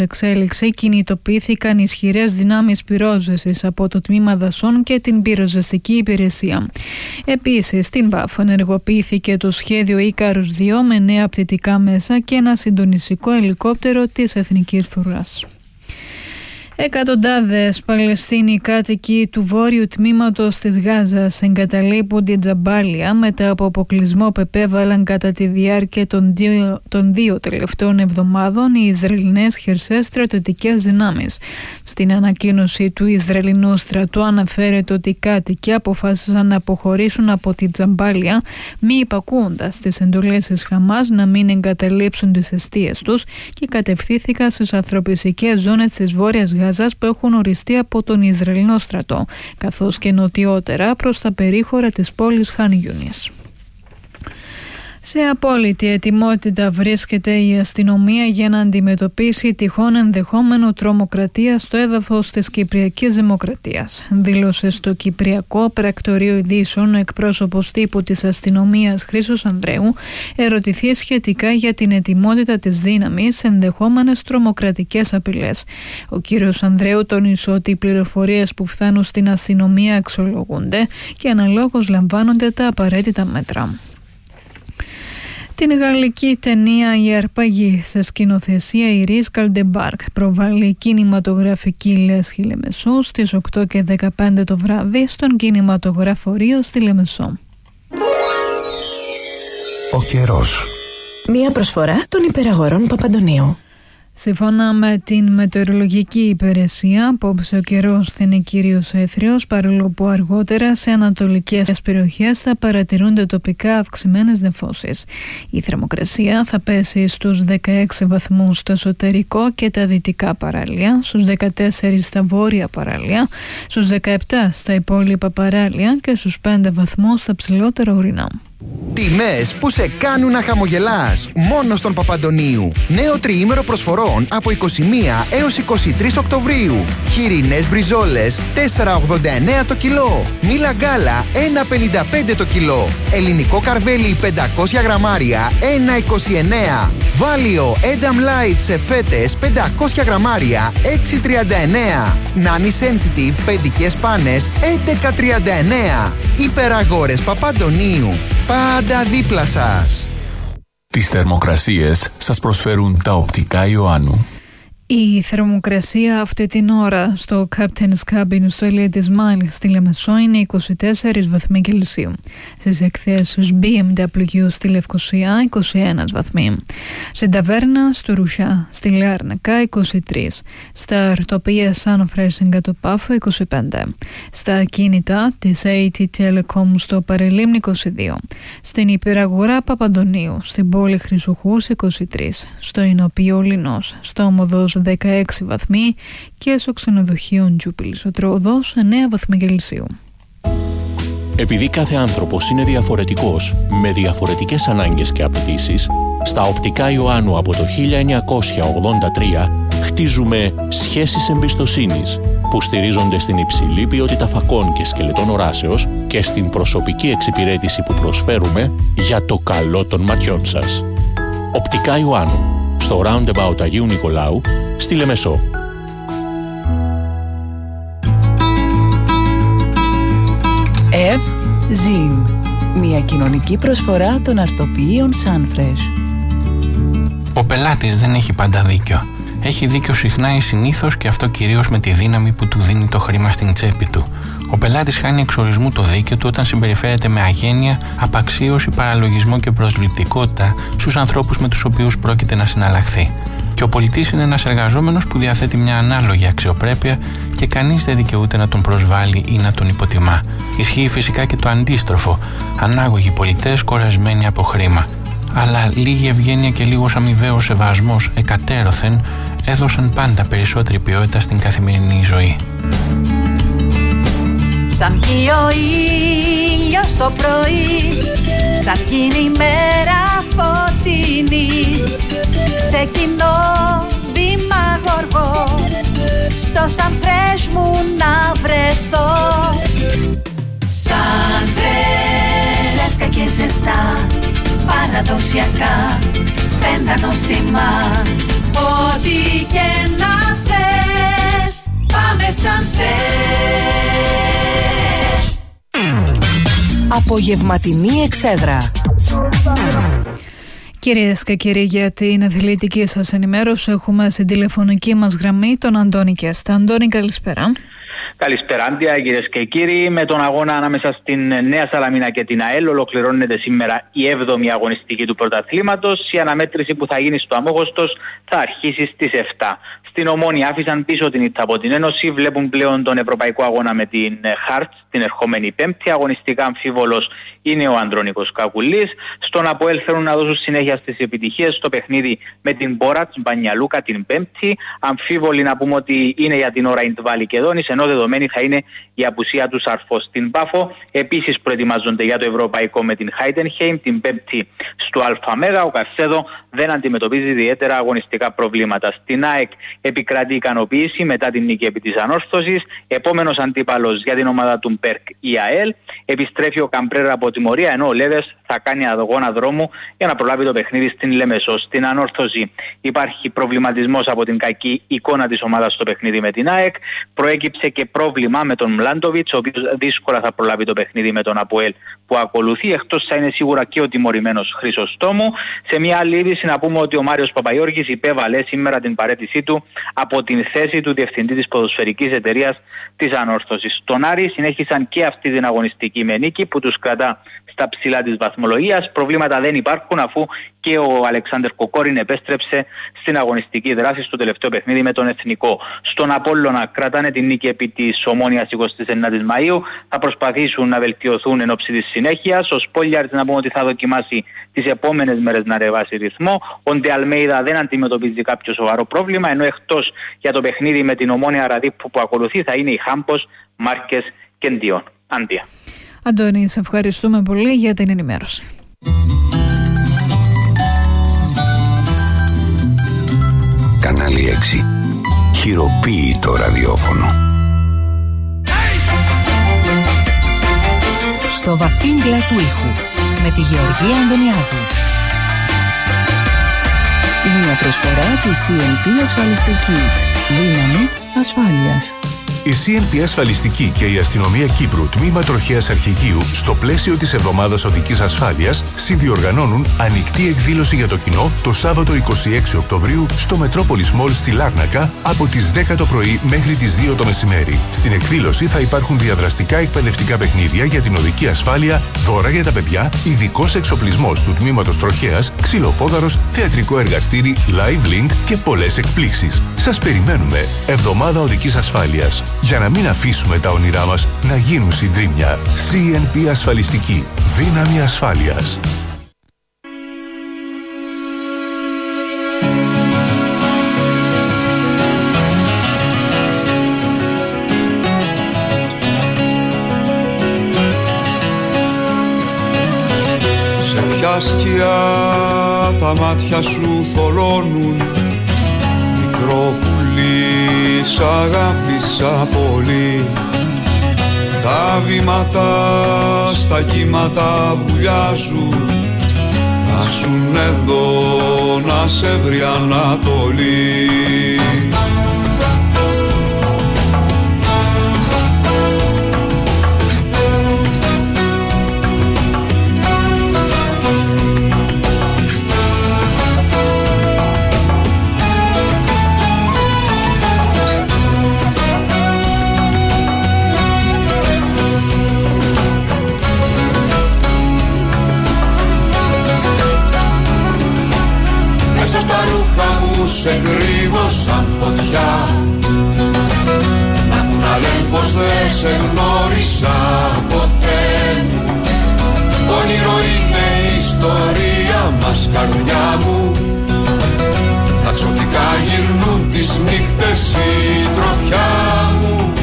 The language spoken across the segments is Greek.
εξέλιξη κινητοποιήθηκαν ισχυρές δυνάμεις πυρόσβεσης από το τμήμα δασών και την πυροσβεστική υπηρεσία. Επίσης, στην ΒΑΦ ενεργοποιήθηκε το σχέδιο Ίκαρους 2 με νέα πτυτικά μέσα και ένα συντονιστικό ελικόπτερο της Εθνικής Φρουράς. Εκατοντάδες Παλαιστίνοι κάτοικοι του βόρειου τμήματος της Γάζας εγκαταλείπουν την Τζαμπάλια μετά από αποκλεισμό που επέβαλαν κατά τη διάρκεια των δύο τελευταίων εβδομάδων οι Ισραηλινές χερσαίες στρατιωτικές δυνάμεις. Στην ανακοίνωση του Ισραηλινού στρατού αναφέρεται ότι οι κάτοικοι αποφάσισαν να αποχωρήσουν από την Τζαμπάλια μη υπακούοντας τις εντολές της Χαμάς να μην εγκαταλείψουν τις εστίες τους και κατευθύνθηκαν στις ανθρωπιστικές ζώνες της Βόρειας Γάζας που έχουν οριστεί από τον Ισραηλινό στρατό, καθώς και νοτιότερα προς τα περίχωρα της πόλης Χαν Γιούνις. Σε απόλυτη ετοιμότητα βρίσκεται η αστυνομία για να αντιμετωπίσει τυχόν ενδεχόμενο τρομοκρατία στο έδαφος της Κυπριακής Δημοκρατίας. Δήλωσε στο Κυπριακό Πρακτορείο Ειδήσεων ο εκπρόσωπος τύπου της αστυνομίας Χρήστος Ανδρέου, ερωτηθεί σχετικά για την ετοιμότητα της δύναμης σε ενδεχόμενες τρομοκρατικές απειλές. Ο κύριος Ανδρέου τόνισε ότι οι πληροφορίες που φτάνουν στην αστυνομία αξιολογούνται και αναλόγως λαμβάνονται τα απαραίτητα μέτρα. Την γαλλική ταινία «Η Αρπαγή» σε σκηνοθεσία Ιρίς Καλντεμπάρκ προβάλλει κινηματογραφική λέσχη Λεμεσό στις 8:15 το βράδυ στον κινηματογραφορείο στη Λεμεσό. Ο καιρός. Μία προσφορά των υπεραγορών Παπαντονίου. Σύμφωνα με την μετεωρολογική υπηρεσία, απόψε ο καιρός θα είναι κυρίως έθριος, παρόλο που αργότερα σε ανατολικές περιοχές θα παρατηρούνται τοπικά αυξημένες νεφώσεις. Η θερμοκρασία θα πέσει στους 16 βαθμούς στο εσωτερικό και τα δυτικά παράλια, στους 14 στα βόρεια παράλια, στους 17 στα υπόλοιπα παράλια και στους 5 βαθμούς στα ψηλότερα ορεινά. Τιμές που σε κάνουν να χαμογελάς. Μόνο στον Παπαντονίου. Νέο τριήμερο προσφορών από 21 έως 23 Οκτωβρίου. Χοιρινές μπριζόλες 4,89 το κιλό. Μήλα γκάλα 1,55 το κιλό. Ελληνικό καρβέλι 500 γραμμάρια 1,29. Βάλιο Edam Light σε φέτες 500 γραμμάρια 6,39. Nani Sensitive παιδικές πάνες 11,39. Υπεραγόρες Παπαντονίου. Πάντα δίπλα σας. Τις θερμοκρασίες σας προσφέρουν τα οπτικά Ιωάννου. Η θερμοκρασία αυτή την ώρα στο Captain's Cabin στο Elite Smile στη Λεμεσό είναι 24 βαθμοί Κελσίου. Στις εκθέσεις BMW στη Λευκοσία 21 βαθμοί. Στην ταβέρνα στο Ρουσιά στη Λάρνακα 23. Στα αρτοπία Sunfresh στην Κατοπάφο 25. Στα ακίνητα της AT Telecom στο Παρελίμνη 22. Στην υπεραγορά Παπαντονίου στην πόλη Χρυσοχούς 23. Στο Ινοποιείο Λινός στο Ομοδός 16 βαθμοί και στο ξενοδοχείο Τζούπιλης ο Τρόδος 9 βαθμοί Κελσίου. Επειδή κάθε άνθρωπος είναι διαφορετικός, με διαφορετικές ανάγκες και απαιτήσεις, στα οπτικά Ιωάννου από το 1983 χτίζουμε σχέσεις εμπιστοσύνης που στηρίζονται στην υψηλή ποιότητα φακών και σκελετών οράσεως και στην προσωπική εξυπηρέτηση που προσφέρουμε για το καλό των ματιών σας. Οπτικά Ιωάννου, στο Roundabout Αγίου Νικολάου, στη Λεμεσό. Ζιν, μια κοινωνική προσφορά των αρτοποιείων Sunfresh. Ο πελάτης δεν έχει πάντα δίκιο. Έχει δίκιο συχνά ή συνήθως και αυτό κυρίως με τη δύναμη που του δίνει το χρήμα στην τσέπη του. Ο πελάτης χάνει εξορισμού το δίκαιο του όταν συμπεριφέρεται με αγένεια, απαξίωση, παραλογισμό και προσβλητικότητα στους ανθρώπους με τους οποίους πρόκειται να συναλλαχθεί. Και ο πολιτής είναι ένας εργαζόμενος που διαθέτει μια ανάλογη αξιοπρέπεια και κανείς δεν δικαιούται να τον προσβάλλει ή να τον υποτιμά. Ισχύει φυσικά και το αντίστροφο. Ανάγωγοι πολιτές κορεσμένοι από χρήμα. Αλλά λίγη ευγένεια και λίγος αμοιβαίος σεβασμός εκατέρωθεν έδωσαν πάντα περισσότερη ποιότητα στην καθημερινή ζωή. Σαν βγει ο ήλιος το πρωί, σαν γίνει η μέρα φωτεινή, ξεκινώ βήμα γοργό, στο Sunfresh μου να βρεθώ. Sunfresh, φρέσκα και ζεστά, παραδοσιακά, πέντα νόστιμα, ό,τι και να θες, πάμε σαν θες. Απογευματινή εξέδρα. Κυρίες και κύριοι, για την αθλητική σας ενημέρωση έχουμε στην τηλεφωνική μας γραμμή τον Αντώνη Κέστα. Αντώνη, καλησπέρα. Καλησπέρα, Άντια, κυρίες και κύριοι. Με τον αγώνα ανάμεσα στην Νέα Σαλαμίνα και την ΑΕΛ ολοκληρώνεται σήμερα η 7η αγωνιστική του πρωταθλήματος. Η αναμέτρηση που θα γίνει στο Αμόχωστος θα αρχίσει στις 7. Στην Ομόνια άφησαν πίσω την ήττα από την Ένωση, βλέπουν πλέον τον ευρωπαϊκό αγώνα με την Χάρτς την ερχόμενη Πέμπτη. Αγωνιστικά αμφίβολος είναι ο Ανδρώνικος Κακουλής. Στον ΑΠΟΕΛ θέλουν να δώσουν συνέχεια στις επιτυχίες στο παιχνίδι με την Μπόρατς Μπανιαλούκα την Πέμπτη. Αμφίβολοι να πούμε ότι είναι για την ώρα η Ντβάλη και Δόνης, ενώ δεδομένη θα είναι η απουσία του Σαρφό στην Πάφο. Επίσης προετοιμάζονται για το ευρωπαϊκό με την Χάιντενχέιμ την Πέμπτη στο ΑΜΕΓΑ. Ο Κασέδο δεν αντιμετωπίζει ιδιαίτερα αγωνιστικά προβλήματα. Στην ΑΕΚ επικρατεί ικανοποίηση μετά την νίκη επί της Ανόρθωσης. Επόμενος αντίπαλος για την ομάδα του Μπέρκ η ΑΕΛ. Επιστρέφει ο Καμπρέρα από τιμωρία, ενώ ο Λέβες θα κάνει αγώνα δρόμου για να προλάβει το παιχνίδι στην Λέμεσο. Στην Ανόρθωση υπάρχει προβληματισμός από την κακή εικόνα της ομάδας στο παιχνίδι με την ΑΕΚ. Προέκυψε και πρόβλημα με τον Μλάντοβιτς, ο οποίος δύσκολα θα προλάβει το παιχνίδι με τον ΑΠΟΕΛ που ακολουθεί. Εκτός θα είναι σίγουρα και ο τιμωρημένος Χρυσοστόμου. Σε μια άλλη είδηση να πούμε ότι ο Μάριος Παπαγιώργης υπέβαλε σήμερα την παραίτησή του από την θέση του διευθυντή της ποδοσφαιρικής εταιρείας της Ανόρθωσης. Στον Άρη συνέχισαν και αυτή την αγωνιστική με νίκη που τους κρατά στα ψηλά της βαθμολογίας. Προβλήματα δεν υπάρχουν αφού και ο Αλεξάνδερ Κοκόριν επέστρεψε στην αγωνιστική δράση στο τελευταίο παιχνίδι με τον Εθνικό. Στον Απόλλωνα κρατάνε την νίκη επί της Ομόνιας 29 Μαΐου. Θα προσπαθήσουν να βελτιωθούν εν ώψη της συνέχειας. Ο Σπόλιαρης να πούμε ότι θα δοκιμάσει τις επόμενες μέρες να ρεβάσει ρυθμό. Ο Ντε Αλμέιδα δεν αντιμετωπίζει κάποιο σοβαρό πρόβλημα, ενώ εκτός για το παιχνίδι με την Ομόνια Ραδίππου που ακολουθεί θα είναι οι Χάμπος, Μάρκες και Ντιόν. Άντια. Αντώνη, σε ευχαριστούμε πολύ για την ενημέρωση. Κανάλι 6. Χειροποίητο ραδιόφωνο. Στο βαθύγκλα του ήχου με τη Γεωργία Αντωνιάδου. Μια προσφορά της CNP Ασφαλιστικής. Δύναμη ασφάλειας. Η CNP Ασφαλιστική και η Αστυνομία Κύπρου, τμήμα Τροχέας Αρχηγείου, στο πλαίσιο της Εβδομάδας Οδικής Ασφάλειας, συνδιοργανώνουν ανοιχτή εκδήλωση για το κοινό το Σάββατο 26 Οκτωβρίου στο Μετρόπολης Μολ στη Λάρνακα από τις 10 το πρωί μέχρι τις 2 το μεσημέρι. Στην εκδήλωση θα υπάρχουν διαδραστικά εκπαιδευτικά παιχνίδια για την οδική ασφάλεια, δώρα για τα παιδιά, ειδικός εξοπλισμός του τμήματος Τροχέας, ξυλοπόδαρος, θεατρικό εργαστήρι, live link και πολλές εκπλήξεις. Σας περιμένουμε. Εβδομάδα Οδικής Ασφάλειας. Για να μην αφήσουμε τα όνειρά μας να γίνουν συντρίμμια. CNP Ασφαλιστική. Δύναμη ασφάλειας. Σε ποια σκιά τα μάτια σου θολώνουν, μικρό πουλί, σ' αγάπησα πολύ. Τα βήματα στα κύματα βουλιάζουν, να σουν εδώ να σε βρει Ανατολή. Σε κρύβω σαν φωτιά, να μου να λένε πως δεν σε γνώρισα ποτέ μου. Όνειρο είναι η ιστορία μας, καρδιά μου. Τα τσοφικά γυρνούν τις νύχτες, συντροφιά μου.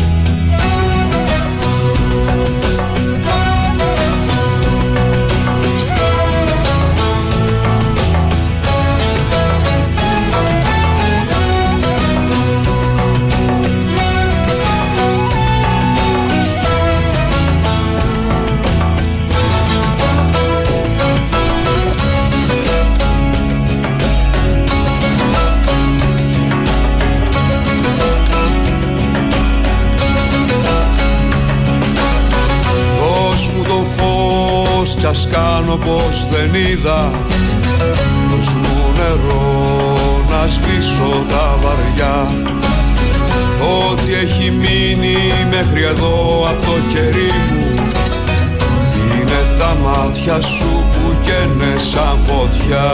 κάνω πως δεν είδα, δώσ' μου νερό να σβήσω τα βαριά. Ό,τι έχει μείνει μέχρι εδώ από το κερί μου είναι τα μάτια σου που καίνε σαν φωτιά.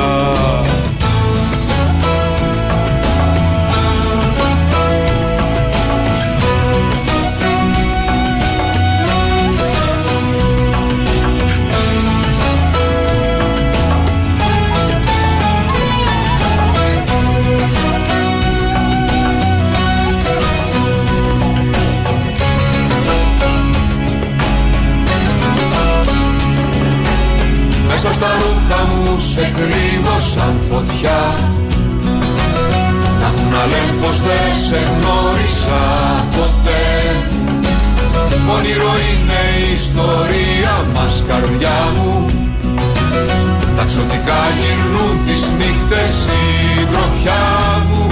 Μέσα στα ρούχα μου σε κρύβω σαν φωτιά, να έχουν να λένε πως δεν σε γνώρισα ποτέ. Όνειρο είναι η ιστορία μας, καρδιά μου, τα ξωτικά γυρνούν τις νύχτες η γροφιά μου.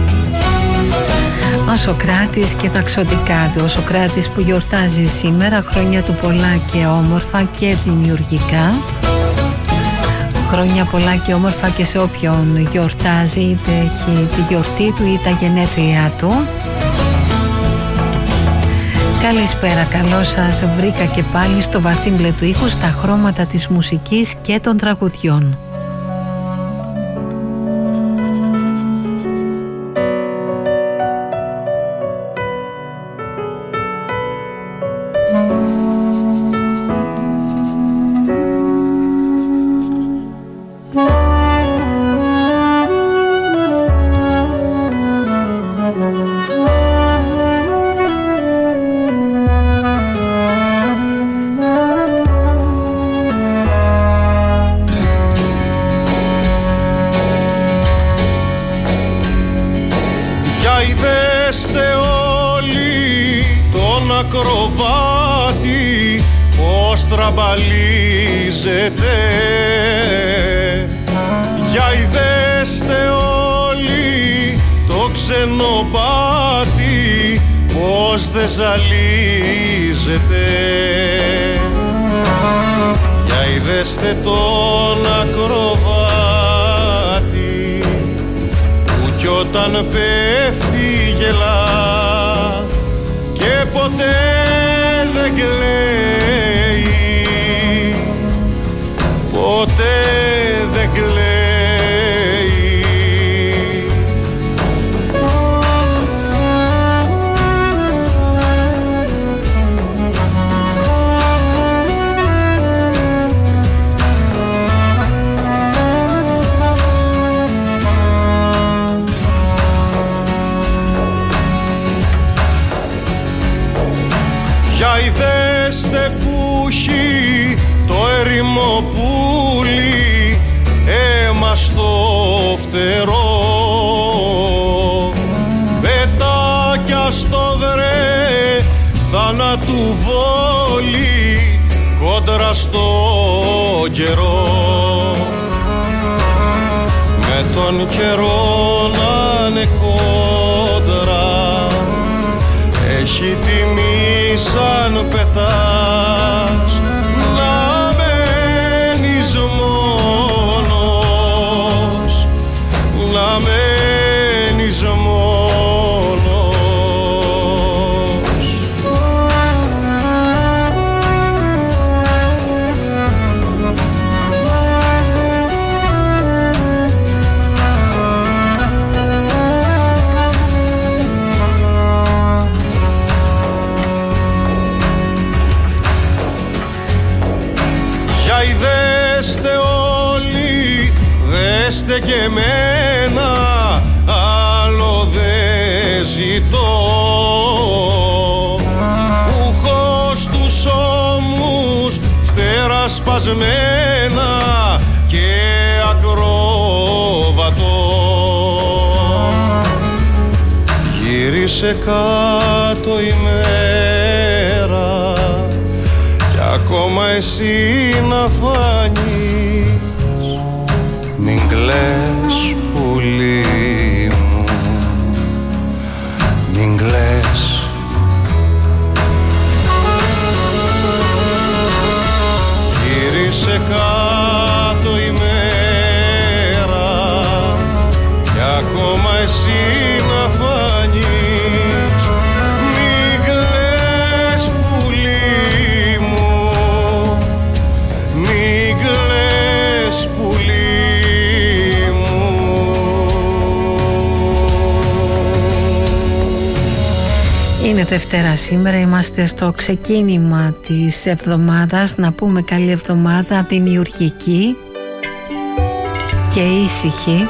Ο Σωκράτης και τα ξωτικά του. Ο Σωκράτης που γιορτάζει σήμερα, χρόνια του πολλά και όμορφα και δημιουργικά. Χρόνια πολλά και όμορφα και σε όποιον γιορτάζει, είτε έχει τη γιορτή του ή τα γενέθλιά του. Καλησπέρα, καλώς σας βρήκα και πάλι στο βαθύ μπλε του ήχου, στα χρώματα της μουσικής και των τραγουδιών. Ζαλίζεται. Για είδεστε τον ακροβάτη που κι όταν πέφτει γελά και ποτέ δεν κλαίει, ποτέ δεν κλαίει. Είδεστε που έχει το έρημο πουλί αίμα στο φτερό, πετάκια στο βρε θάνατου βόλι κόντρα στο καιρό, με τον καιρό να είναι κόντρα έχει τιμή σαν πετάς να μένεις μόνος, να μένεις μόνος. Δέστε όλοι, δέστε και εμένα, άλλο δε ζητώ. Ουχώς τους ώμους, φτερά σπασμένα και ακρόβατο. Γύρισε κάτω η μέρα κι ακόμα εσύ να φανείς. Μην κλαις πουλί μου, μην κλαις. γύρισε κάτω η μέρα κι ακόμα εσύ να φανείς. Μην κλαις πουλί μου, μην κλαις πουλί μου. Είναι Δευτέρα σήμερα, είμαστε στο ξεκίνημα της εβδομάδας. Να πούμε καλή εβδομάδα, δημιουργική και ήσυχη.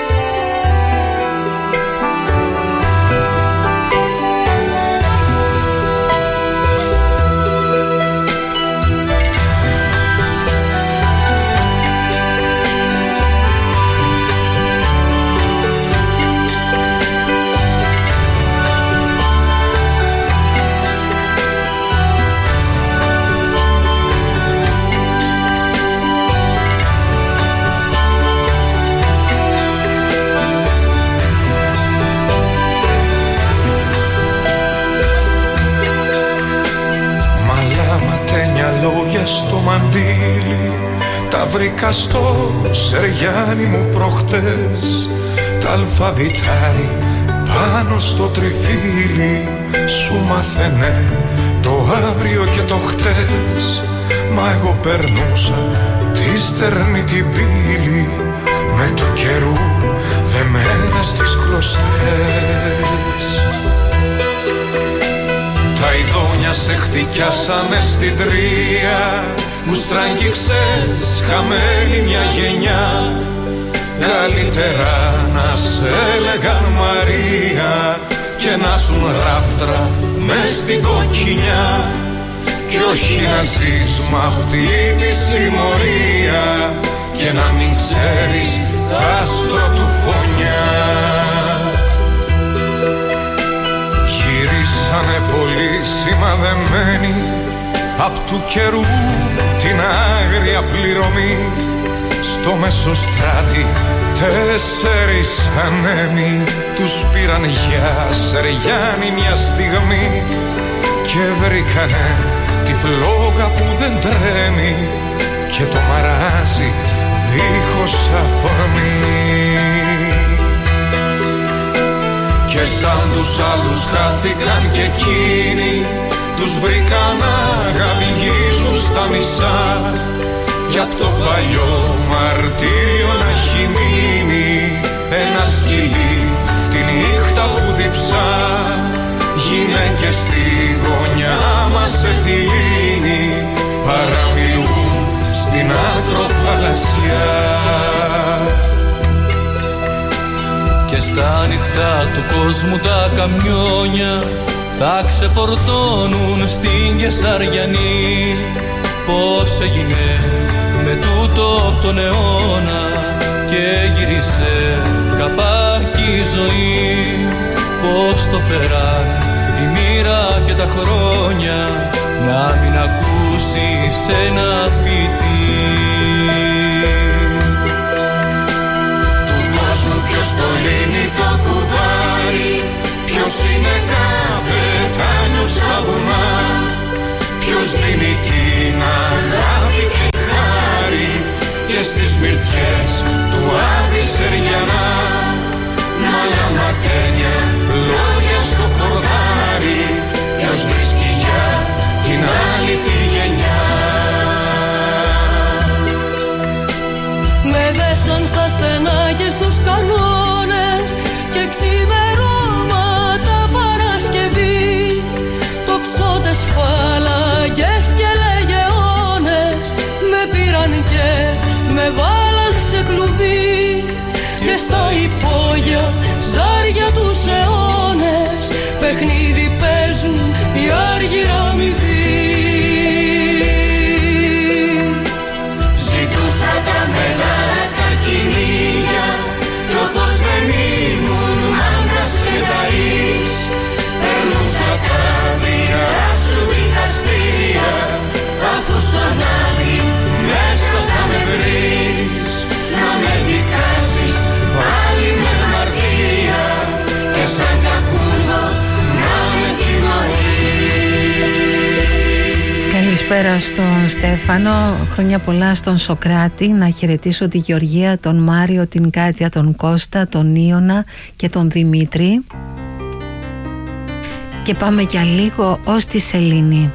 Στο μαντίλι τα βρήκα στο Σεριάνι μου προχτές. Τα αλφαβητάρι πάνω στο τριφύλι σου μάθαινε το αύριο και το χτες. Μα εγώ περνούσα τη στερνή την πύλη με το καιρού δεμένα στις κλωστές. Τα ειδόνια σε χτυκιάσανε στην τρία που στραγγίξες χαμένη μια γενιά. Καλύτερα να σε έλεγαν Μαρία και να ζουν ράφτρα μες στην κοκκινιά κι όχι να ζεις μ' αυτή τη συμμορία και να μην ξέρεις τα άστρο του φωνιά. Γυρίσανε πολύ σημαδεμένοι απ' του καιρού την άγρια πληρωμή. Στο Μεσοστράτη 4 ανέμοι τους πήραν για Σεριάνι μια στιγμή και βρήκανε τη φλόγα που δεν τρέμει και το μαράζι δίχως αφορμή. Και σαν τους άλλους χάθηκαν και εκείνοι τους βρήκαν να γαβγίζουν στα μισά κι απ' το παλιό μαρτύριο να έχει μείνει ένα σκυλί τη νύχτα που διψά. Γυναίκες στη γωνιά μας σε τη λύνη παραμιλούν στην άκρο θαλασσιά. Και στα νυχτά του κόσμου τα καμιόνια θα ξεφορτώνουν στην Κεσαριανή. Πώς έγινε με τούτο τον αιώνα και γύρισε καπάκι η ζωή. Πώς το φέραν η μοίρα και τα χρόνια να μην ακούσεις ένα ποιητή. Του κόσμου ποιος το λύνει το κουβάρι, ποιος είναι καπετάνιος στα βουνά, ποιος δίνει την αγάπη και χάρη και στις μυρτιές του Άδη Σεριανά. Μάλα ματένια, λόγια στο χορτάρι, ποιος βρίσκει για την άλλη τη γενιά. Με δέσαν στα στενά και στους κανόνες και ξημερώματα Παρασκευή. Τοξότες, φάλαγγες και λεγεώνες με πήραν και με βάλαν σε κλουβί και στα υπόγεια ζάρια τους αιώνες Καλησπέρα στον Στέφανο, χρόνια πολλά στον Σοκράτη, να χαιρετήσω τη Γεωργία, τον Μάριο, την Κάτια, τον Κώστα, τον Ιωνα και τον Δημήτρη. Και πάμε για λίγο ως τη Σελήνη.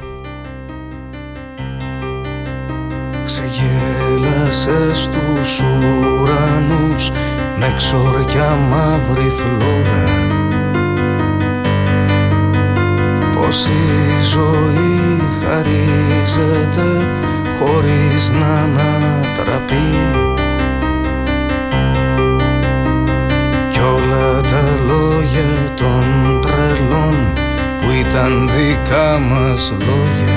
Ξεγέλασε στους ουρανούς με ξοριά μαύρη φλόγα, πως η ζωή χαρίζεται χωρίς να ανατραπεί, κι όλα τα λόγια των τρελών που ήταν δικά μας λόγια,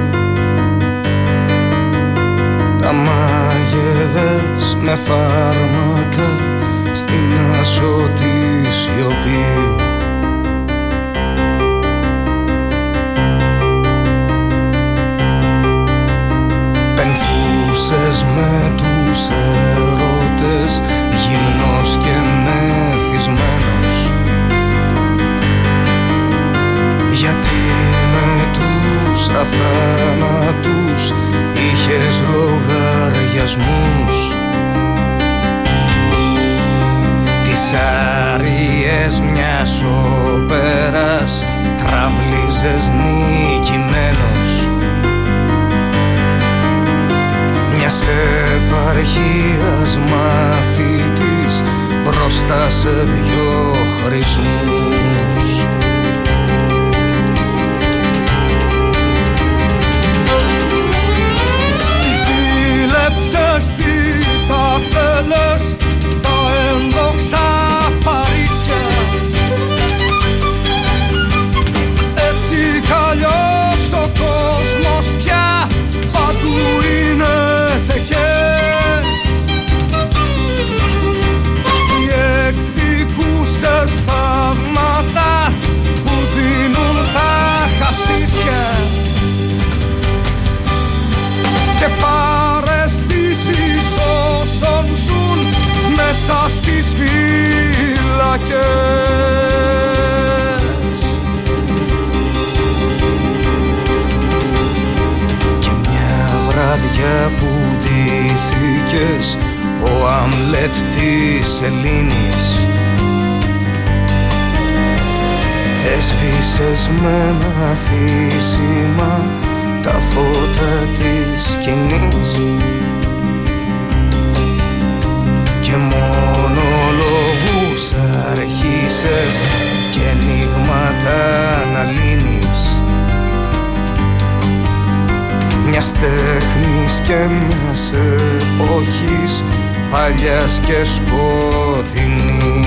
τα μάγεδες με φάρμακα στην άσωτη σιωπή. Πενθούσες με τους έρωτες, γυμνός και μεθυσμένος, γιατί με τους αθάνατους είχες λογαριασμούς. Τις άριες μιας όπερας τραβλίζες νικημένος, μιας επαρχίας μαθητής μπροστά σε δυο χρησμούς. Ζήλεψες τι τα θέλες, τα ένδοξα Παρίσια, έτσι κι αλλιώς ο κόσμος πια παντού είναι τεκές. Διεκδικούσες θαύματα που δίνουν τα χασίσια και παραισθήσεις όσων ζουν μέσα στις φύλακες. Και μια βράδια που ντύθηκες ο Αμλέτ της Ελλήνης, έσβησες με ένα αφήσιμα τα φώτα της σκηνής και μονολογούς αρχίσες και ενίγματα να λύνεις, μιας τέχνης και μιας εποχής παλιάς και σκοτεινής.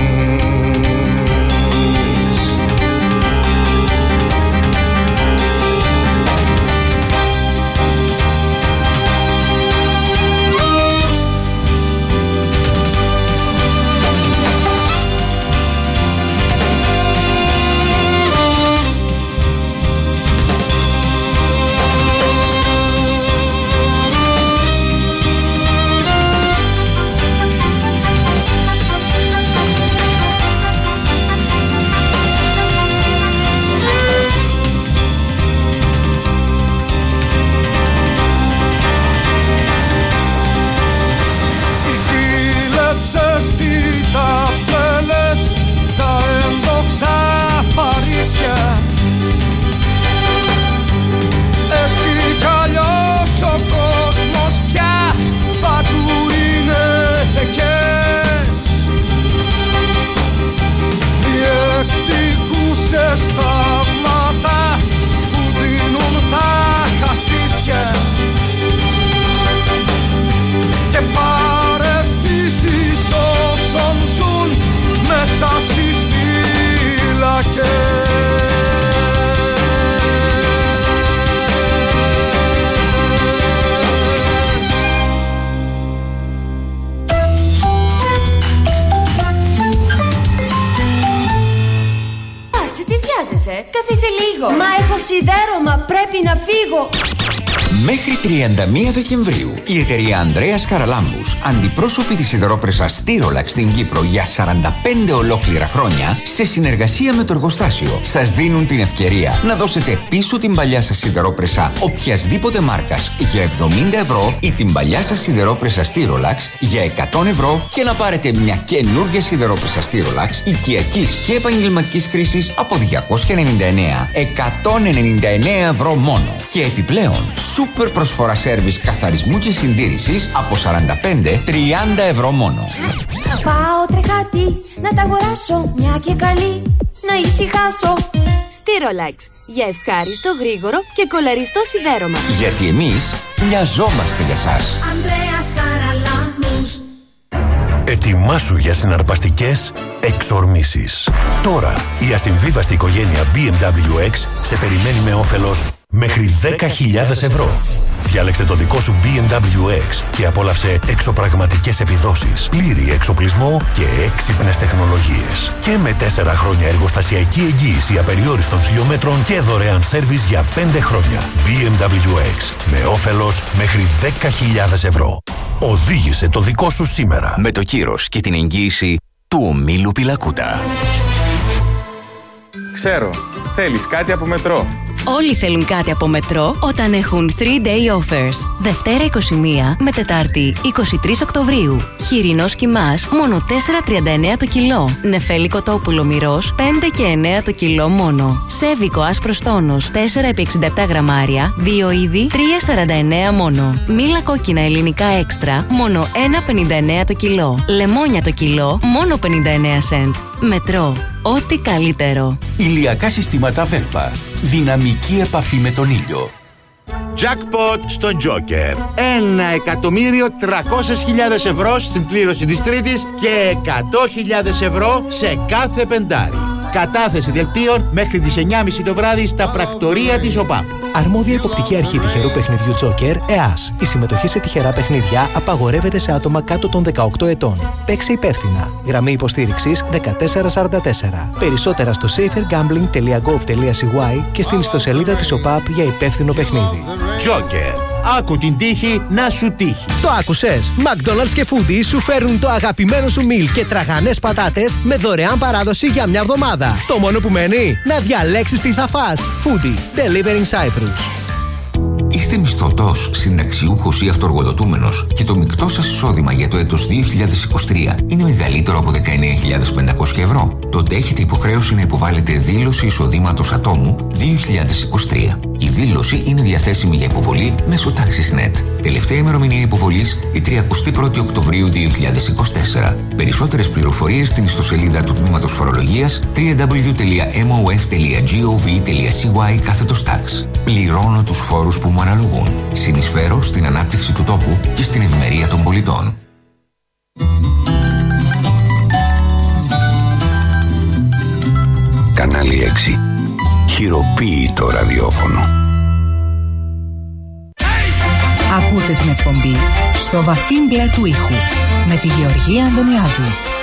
Σταύματα που δίνουν τα χασίσια και παραισθήσεις όσων ζουν μέσα στις φύλακες. Καθίσε λίγο. Μα έχω σιδέρωμα, πρέπει να φύγω. Μέχρι 31 Δεκεμβρίου, η εταιρεία Ανδρέας Χαραλάμπους, αντιπρόσωποι της σιδερόπρεσας Styrolax στην Κύπρο για 45 ολόκληρα χρόνια, σε συνεργασία με το εργοστάσιο, σας δίνουν την ευκαιρία να δώσετε πίσω την παλιά σας σιδερόπρεσα οποιασδήποτε μάρκας για 70 ευρώ ή την παλιά σας σιδερόπρεσα Styrolax για 100 ευρώ και να πάρετε μια καινούργια σιδερόπρεσα Styrolax οικιακής και επαγγελματικής χρήσης από 299, 199 ευρώ μόνο. Και επιπλέον, σούπερ προσφορά σέρβις καθαρισμού και συντήρησης από 45-30 ευρώ μόνο. Πάω τρεχάτη να τα αγοράσω, μια και καλή να ησυχάσω. Styrolax, για ευχάριστο, γρήγορο και κολαριστό σιδέρωμα. Γιατί εμείς μοιαζόμαστε για σας. Ανδρέας Χαραλάμπους. Ετοιμάσου για συναρπαστικές εξορμήσεις. Τώρα η ασυμβίβαστη οικογένεια BMW X σε περιμένει με όφελος μέχρι 10.000 ευρώ. Διάλεξε το δικό σου BMW X και απόλαυσε εξωπραγματικές επιδόσεις, πλήρη εξοπλισμό και έξυπνες τεχνολογίες. Και με 4 χρόνια εργοστασιακή εγγύηση απεριόριστων χιλιόμετρων και δωρεάν σέρβις για 5 χρόνια. BMW X με όφελος μέχρι 10.000 ευρώ. Οδήγησε το δικό σου σήμερα. Με το κύρος και την εγγύηση του ομίλου Πιλακούτα. Ξέρω, θέλεις κάτι από Μετρό. Όλοι θέλουν κάτι από Μετρό όταν έχουν 3-day offers. Δευτέρα 21 με Τετάρτη 23 Οκτωβρίου. Χοιρινός κιμάς μόνο 4,39 το κιλό. Νεφέλη κοτόπουλο μυρός 5 και 9 το κιλό μόνο. Σέβικο άσπρος τόνος 4x67 γραμμάρια, 2 είδη 3,49 μόνο. Μήλα κόκκινα ελληνικά έξτρα μόνο 1,59 το κιλό. Λεμόνια το κιλό μόνο 59 σεντ. Μετρό. Ό,τι καλύτερο. Ηλιακά συστήματα Velpa. Δυναμική επαφή με τον ήλιο. Jackpot στον Joker. 1.300.000 ευρώ στην κλήρωση της Τρίτης και 100.000 ευρώ σε κάθε πεντάρι. Κατάθεση δελτίων μέχρι τις 9.30 το βράδυ στα πρακτορία της ΟΠΑΠ. Αρμόδια υποπτική αρχή τυχερού παιχνιδιού Joker, ΕΑΣ. Η συμμετοχή σε τυχερά παιχνίδια απαγορεύεται σε άτομα κάτω των 18 ετών. Παίξε υπεύθυνα. Γραμμή υποστήριξης 1444. Περισσότερα στο safergambling.gov.cy και στην ιστοσελίδα της ΟΠΑΠ για υπεύθυνο παιχνίδι. Joker. Άκου την τύχη να σου τύχει. Το άκουσες. McDonald's και Foodie σου φέρνουν το αγαπημένο σου meal και τραγανές πατάτες με δωρεάν παράδοση για μια εβδομάδα. Το μόνο που μένει, να διαλέξεις τι θα φας. Foodie. Delivering Cyprus. Είστε μισθωτός, συνταξιούχος ή αυτοεργοδοτούμενος και το μεικτό σας εισόδημα για το έτος 2023 είναι μεγαλύτερο από 19.500 ευρώ. Τότε έχετε υποχρέωση να υποβάλλετε δήλωση εισοδήματος ατόμου 2023. Η δήλωση είναι διαθέσιμη για υποβολή μέσω TaxisNet. Τελευταία ημερομηνία υποβολής η 31η Οκτωβρίου 2024. Περισσότερες πληροφορίες στην ιστοσελίδα του Τμήματος Φορολογίας www.mof.gov.cy/tax. Πληρώνω τους φόρους που μου αναλογούν. Συνεισφέρω στην ανάπτυξη του τόπου και στην ευημερία των πολιτών. Κανάλι 6. Χειροποίητο ραδιόφωνο. Ακούτε την εκπομπή στο βαθύ μπλε του ήχου με τη Γεωργία Αντωνιάδου.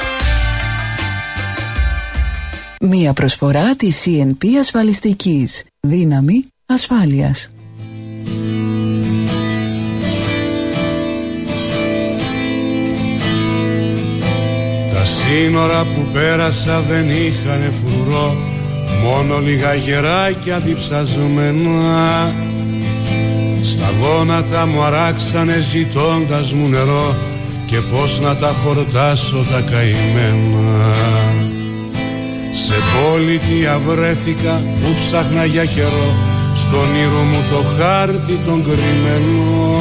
Μία προσφορά της CNP ασφαλιστικής. Δύναμη ασφάλειας. Τα σύνορα που πέρασα δεν είχανε φρουρό, μόνο λίγα γεράκια διψασμένα. Στα γόνατα μου αράξανε ζητώντας μου νερό και πώς να τα χορτάσω τα καημένα. Σε πολιτεία βρέθηκα που ψάχνα για καιρό, στον ήρω μου το χάρτη τον κρυμμένο.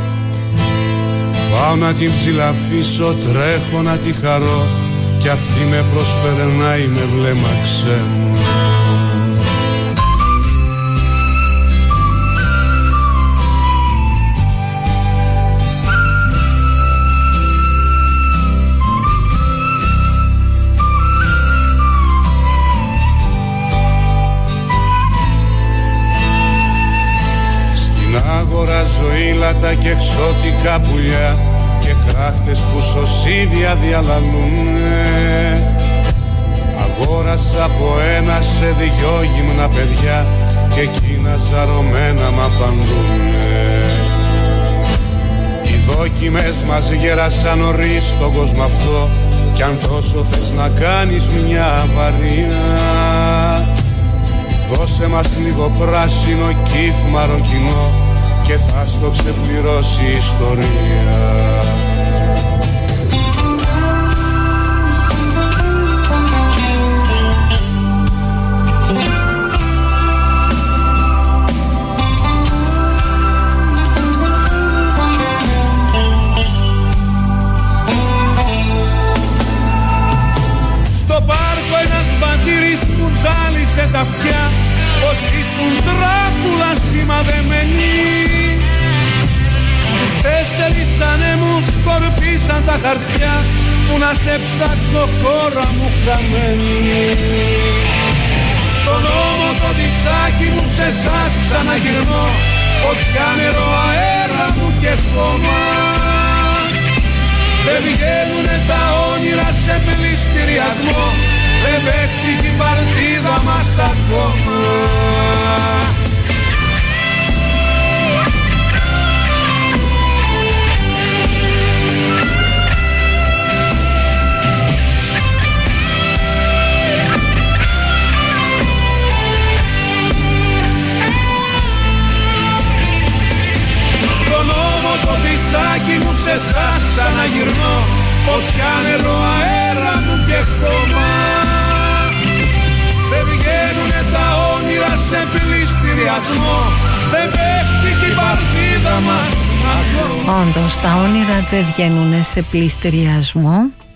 Πάω να την ψηλαφίσω, τρέχω να τη χαρώ κι αυτή με προσπερνάει με βλέμμα ξένο. Αγοράζω ήλατα και εξώτικα πουλιά και κράχτες που σωσίδια διαλαλούνε. Αγόρασα από ένα σε δυο γυμνα παιδιά και εκείνα ζαρωμένα μ' απαντούνε. δόκιμες μας γέρασαν νωρίς στον κόσμο αυτό. Κι αν τόσο θες να κάνεις μια βαριά, δώσε μας λίγο πράσινο κύφμαρο κοινό και θα στο ξεπληρώσει η ιστορία. Ζάλισε τα αυτιά πως ήσουν τράπουλα σημαδεμένη. Στους 4 ανέμους σκορπίσαν τα χαρτιά που να σε ψάξω κόρα μου χαμένη. Στον ώμο το δισάκι μου σε εσάς ξαναγυρνώ, φωτιά, νερό, αέρα μου και χώμα. Δεν βγαίνουνε τα όνειρα σε πληστηριασμό, δεν παίχτηκε η παρτίδα μας ακόμα. Στον ώμο το δισάκι μου σε εσάς ξαναγυρνώ, φωτιά, νερό, αέρα μου και χώμα. Δεν βγαίνουνε τα όνειρα σε πληστηριασμό, δεν παίχτηκε η παρτίδα μας ακόμα. Όντως τα όνειρα δεν βγαίνουνε σε πληστηριασμό.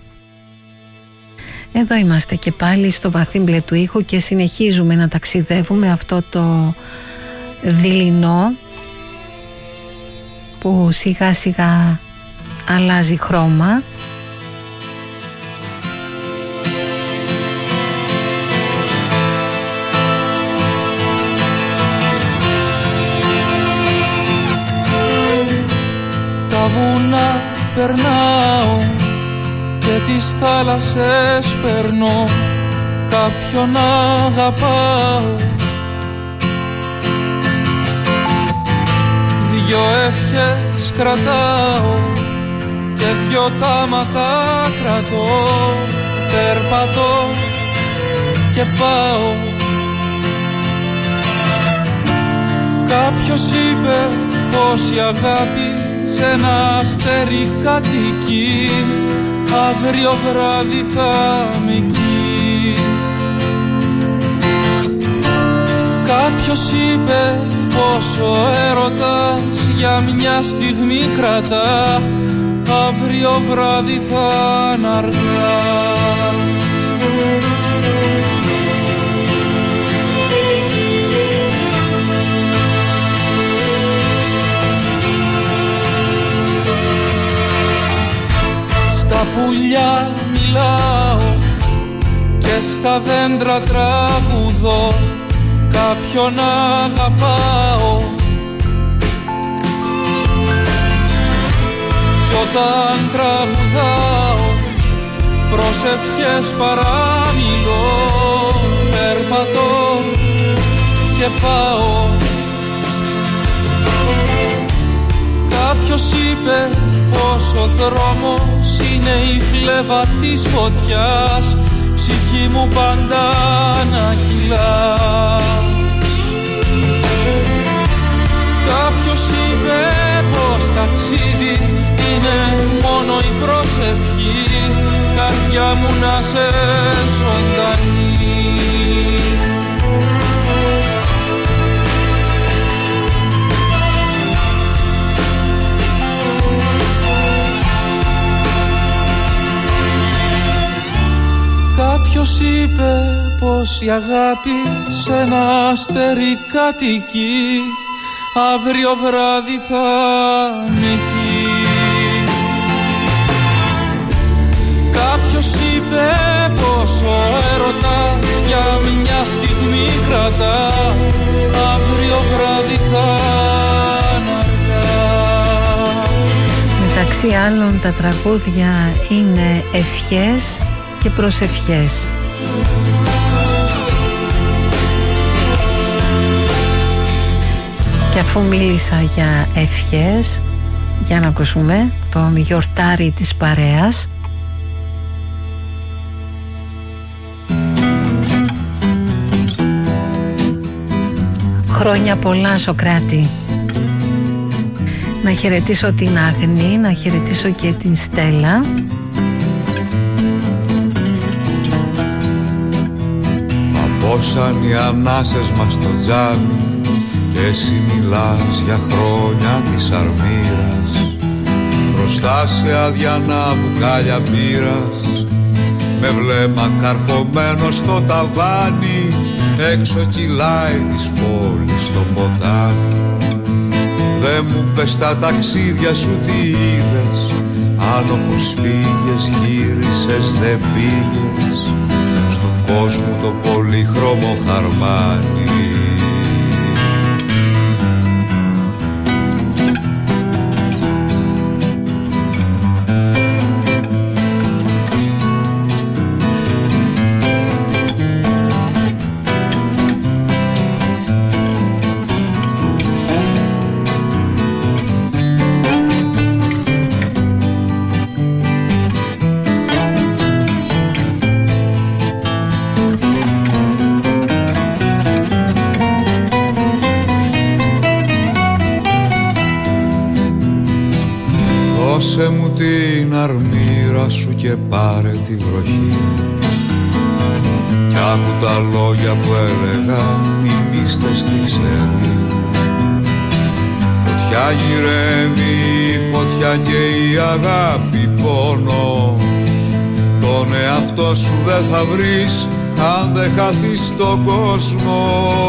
Εδώ είμαστε και πάλι στο βαθύ μπλε του ήχου και συνεχίζουμε να ταξιδεύουμε αυτό το δειλινό που σιγά σιγά αλλάζει χρώμα. Τα βουνά περνάω και τις θάλασσες περνώ, κάποιον αγαπάω. Δυο ευχές κρατάω και δυο τάματα κρατώ, περπατώ και πάω. Κάποιος είπε πως η αγάπη σε ένα αστέρι κατοικεί, αύριο βράδυ θα είμαι εκεί. Κάποιος είπε πως ο έρωτας για μια στιγμή κρατά, αύριο βράδυ θα είναι αργά. Στα πουλιά μιλάω και στα δέντρα τραγουδώ, κάποιον αγαπάω. Κι όταν τραγουδάω προσευχές παραμιλώ, περπατώ και πάω. Κάποιος είπε πως ο δρόμος είναι η φλέβα της φωτιάς, ψυχή μου πάντα να κυλάς. Κάποιος είπε πως ταξίδι είναι μόνο η προσευχή, καρδιά μου να σε ζωντανή. Κάποιος είπε πως η αγάπη σε ένα αστέρι κατοικεί, αύριο βράδυ θα είναι εκεί. Κάποιος είπε πως ο έρωτας για μια στιγμή κρατά, αύριο βράδυ θα είναι αργά. Μεταξύ άλλων τα τραγούδια είναι ευχές και προσευχές. Και αφού μίλησα για ευχές, Για να ακούσουμε τον γιορτάρι της παρέας. Χρόνια πολλά, Σοκράτη. Να χαιρετήσω την Αγνή, να χαιρετήσω και την Στέλλα. Θα πόσαν οι ανάσες μας στο τζάμι και εσύ μιλάς για χρόνια της αρμύρας. Μπροστά σε αδιανά μπουκάλια μπύρας, με βλέμμα καρφωμένο στο ταβάνι, έξω κυλάει της πόλης το ποτάμι. Δε μου πες τα ταξίδια σου τι είδες, αν όπως πήγες γύρισες δεν πήγες στου κόσμου το πολύχρωμο χαρμάνι. Δώσε μου την αρμύρα σου και πάρε τη βροχή, κι άκου τα λόγια που έλεγα μην είστε στη ξέρη. Φωτιά γυρεύει, φωτιά και η αγάπη πόνο, τον εαυτό σου δεν θα βρεις αν δεν χαθείς στον κόσμο.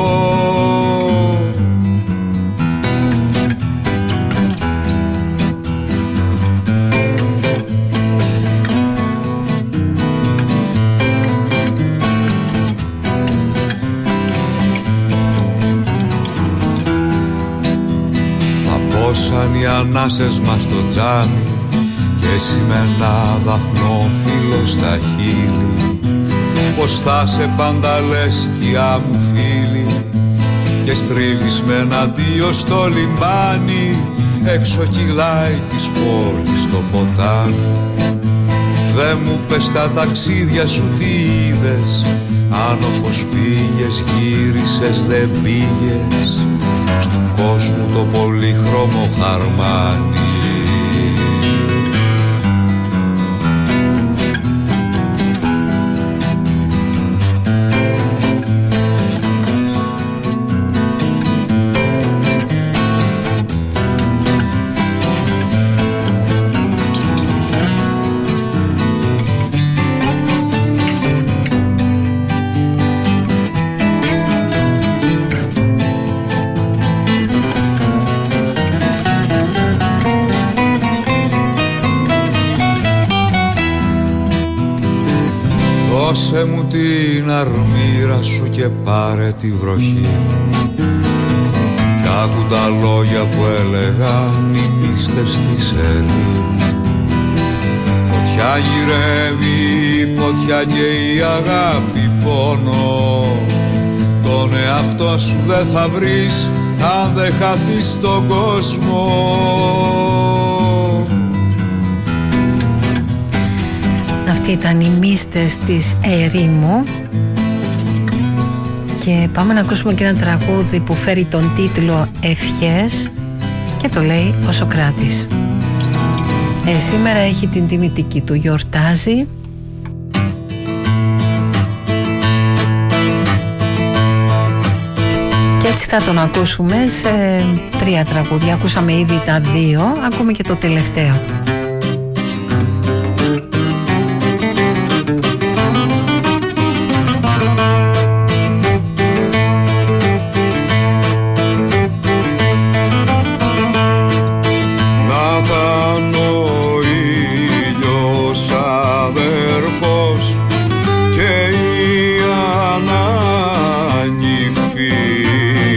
Σαν οι ανάσες μας στο τζάμι και εσύ με ένα δαφνόφυλλο στα χείλη, πως θα σε πάντα λες σκιά μου φίλη, και στρίβεις με ένα αντίο στο λιμάνι, έξω κυλάει της πόλης το ποτάμι. Δε μου πες τα ταξίδια σου τι είδες, αν όπως πήγες γύρισες δεν πήγες στου κόσμου το πολύχρωμο χαρμάνι. Δώσε μου την αρμύρα σου και πάρε τη βροχή, κι άκου τα λόγια που έλεγα μην είστε στη σελή. Φωτιά γυρεύει, φωτιά και η αγάπη πόνο, τον εαυτό σου δεν θα βρεις αν δεν χαθείς στον κόσμο. Αυτοί ήταν οι μύστες της ερήμου και πάμε να ακούσουμε και ένα τραγούδι που φέρει τον τίτλο Ευχές και το λέει ο Σοκράτης. Σήμερα έχει την τιμητική του, γιορτάζει. Και έτσι θα τον ακούσουμε σε 3 τραγούδια. Ακούσαμε ήδη τα 2, ακούμε και το τελευταίο.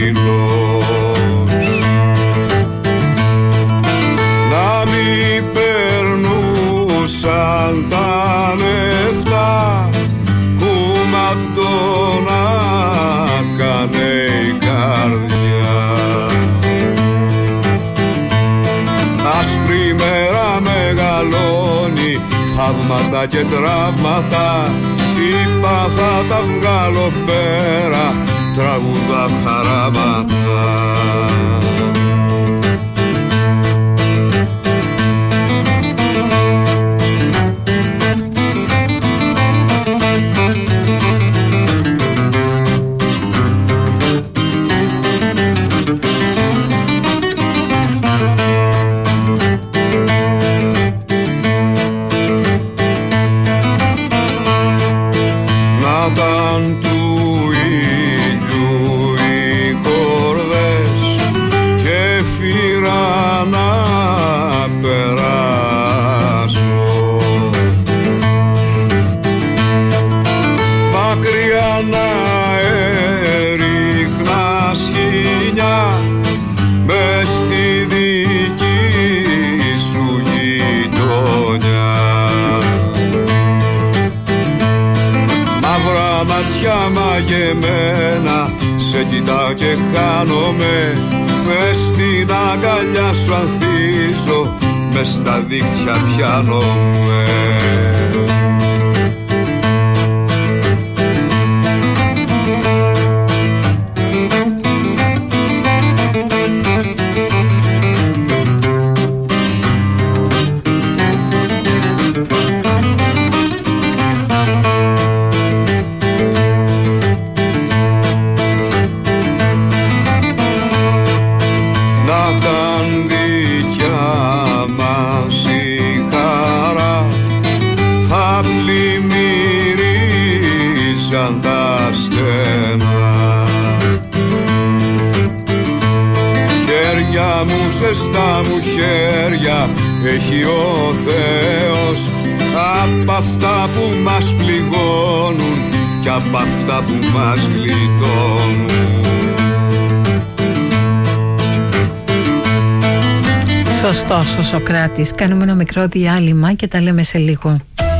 Να μην θαύματα και τραύματα, είπα θα τα βγάλω πέρα, τραγούδα χαράματα. Μαγεμένα, σε κοιτάω και χάνομαι, μες στην αγκαλιά σου ανθίζω, μες στα δίχτυα πιάνομαι. Ζεστά μου χέρια έχει ο Θεός, απ' αυτά που μας πληγώνουν κι απ' αυτά που μας γλιτώνουν. Σωστός ο Σωκράτης. Κάνουμε ένα μικρό διάλειμμα και τα λέμε σε λίγο.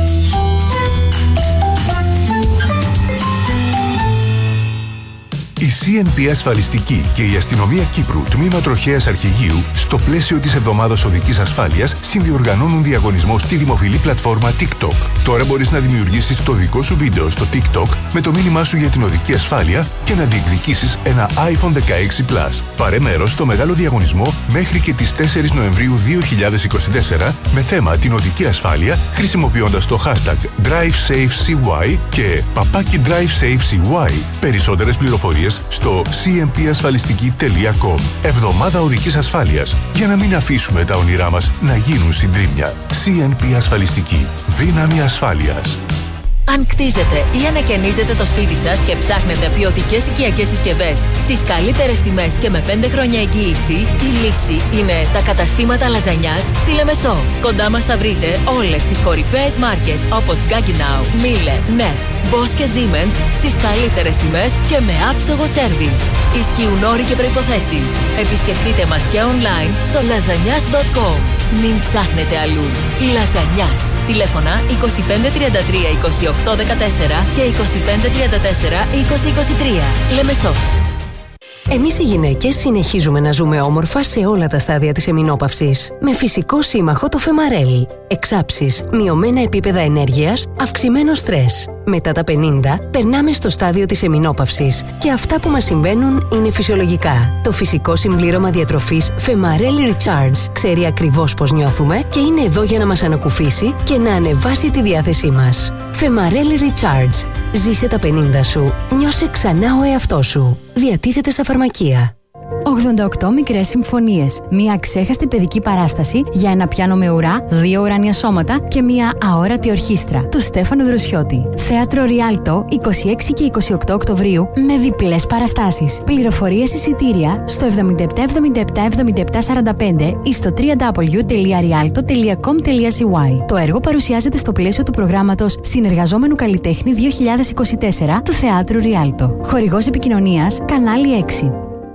Η CNP Ασφαλιστική και η Αστυνομία Κύπρου, τμήμα Τροχέας Αρχηγείου, στο πλαίσιο της Εβδομάδας Οδικής Ασφάλειας, συνδιοργανώνουν διαγωνισμό στη δημοφιλή πλατφόρμα TikTok. Τώρα μπορείς να δημιουργήσεις το δικό σου βίντεο στο TikTok με το μήνυμά σου για την οδική ασφάλεια και να διεκδικήσεις ένα iPhone 16 Plus. Πάρε μέρος στο μεγάλο διαγωνισμό μέχρι και τις 4 Νοεμβρίου 2024 με θέμα την οδική ασφάλεια, χρησιμοποιώντας το hashtag DriveSafeCY και #DriveSafeCY. Περισσότερες πληροφορίες στο cmpasfalistiki.com. Εβδομάδα Οδικής Ασφάλειας, για να μην αφήσουμε τα όνειρά μας να γίνουν συντρίμμια. CNP Ασφαλιστική. Δύναμη ασφάλειας. Αν κτίζετε ή ανακαινίζετε το σπίτι σας και ψάχνετε ποιοτικές οικιακές συσκευές στις καλύτερες τιμές και με 5 χρόνια εγγύηση, η λύση είναι τα καταστήματα λαζανιάς στη Λεμεσό. Κοντά μας θα βρείτε όλες τις κορυφαίες μάρκες όπως Gaggenau, Miele, Neff, Bosch και Siemens στις καλύτερες τιμές και με άψογο σέρβις. Ισχύουν όροι και προϋποθέσεις. Επισκεφτείτε μας και online στο lasagnas.com. Μην ψάχνετε αλλού. Λαζανιάς. Τηλέφωνα 2533 2814 και 2534 2023. Λεμεσός. Εμείς οι γυναίκες συνεχίζουμε να ζούμε όμορφα σε όλα τα στάδια της εμεινόπαυσης. Με φυσικό σύμμαχο το Femarel. Εξάψεις, μειωμένα επίπεδα ενέργειας, αυξημένο στρες. Μετά τα 50, περνάμε στο στάδιο της εμεινόπαυσης και αυτά που μας συμβαίνουν είναι φυσιολογικά. Το φυσικό συμπλήρωμα διατροφής Femarel Recharge ξέρει ακριβώς πώς νιώθουμε και είναι εδώ για να μας ανακουφίσει και να ανεβάσει τη διάθεσή μας. Femarel Recharge. Ζήσε τα 50 σου. Νιώσε ξανά ο εαυτός σου. Διατίθεται στα φαρμακεία. 88 μικρές συμφωνίες. Μία αξέχαστη παιδική παράσταση για ένα πιάνο με ουρά, 2 ουράνια σώματα και μία αόρατη ορχήστρα του Στέφανου Δροσιώτη. Θέατρο Ριάλτο, 26 και 28 Οκτωβρίου με διπλές παραστάσεις. Πληροφορίες εισιτήρια στο 77777745 ή στο www.rialto.com.cy. Το έργο παρουσιάζεται στο πλαίσιο του προγράμματος Συνεργαζόμενου Καλλιτέχνη 2024 του Θεάτρου Ριάλτο. Χορηγός επικοινωνίας Κανάλι 6.